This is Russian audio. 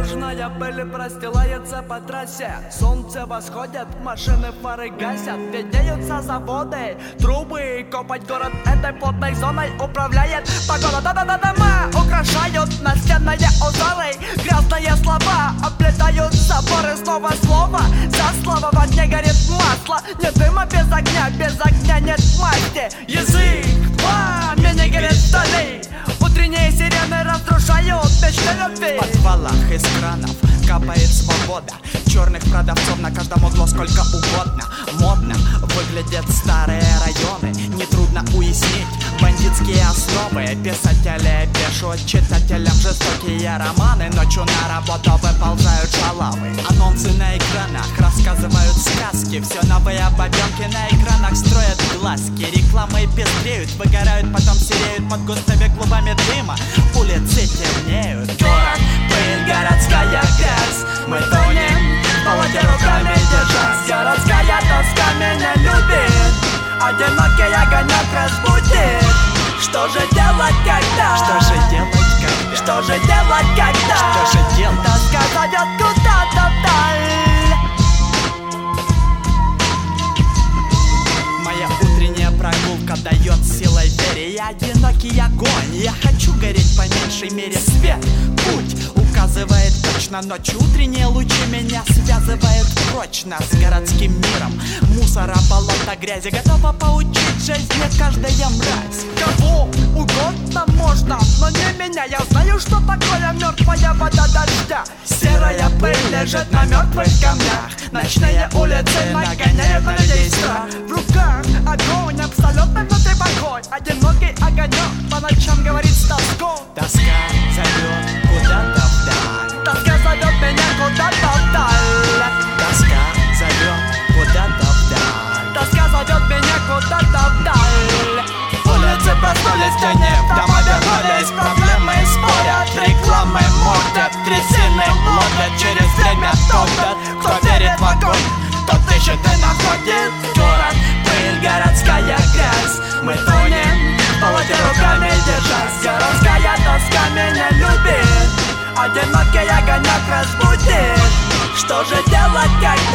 Дорожная пыль простилается по трассе. Солнце восходит, машины фары гасят. Виднеются заводы, трубы. Копать город этой плотной зоной управляет погода. Да-да-да, дома украшают настенные узоры. Грязные слова облетают заборы. Снова слово за слово. В огне горит масло. Нет дыма без огня нет масти. Язык пламени горит вдали. Утренние сирены разрушают мечты любви. В подвалах из кранов капает свобода. Черных продавцов на каждом углу сколько угодно. Модно выглядят старые районы. Нетрудно уяснить бандитские основы. Писатели пишут читателям жестокие романы. Ночью на работу выползают шалавы. Анонсы на экранах рассказывают сказки. Все новые бабенки на экранах строят глазки. Рекламы пестреют, выгорают, потом сереют под густыми клубами дыма. Улицы темнеют. Город, пыль, городская грязь. Мы тонем, в болоте руками держась. Городская тоска меня любит. Одинокий огонек разбудит. Что же делать, когда? Что же делать, когда? Что же делать, когда? Что же делать? Тоска зовет куда-то вдаль. Моя утренняя прогулка дает силой вере. Я одинокий огонь, я хочу гореть по меньшей мере. Свет, путь указывает точно. Ночь, утренние лучи меня связывают прочно с городским миром. Мусора, болота, грязи, готова поучить жизни каждая мразь. Кого угодно можно, но не меня. Я знаю, что такое мертвая вода дождя. Серая пыль лежит на мертвых камнях. Ночные улицы нагоняют на людей страх. В руках огонь, абсолютно внутри покой. Одинокий огонек по ночам говорит с тоской. Тоска зовет куда-то вдаль. Тоска зовет меня куда-то вдаль. Тоска зовет куда-то вдаль. Тоска зовет меня куда-то вдаль. Улицы проснулись в тени, в дома вернулись. Проблемы спорят, рекламы мордят. Трясины ловят через время топят. Кто верит в огонь, тот ищет и находит. Город, пыль, городская грязь. Мы тонем, в болоте руками держась. Городская тоска меня любит. Одинокий огонек разбудит. Что же делать, как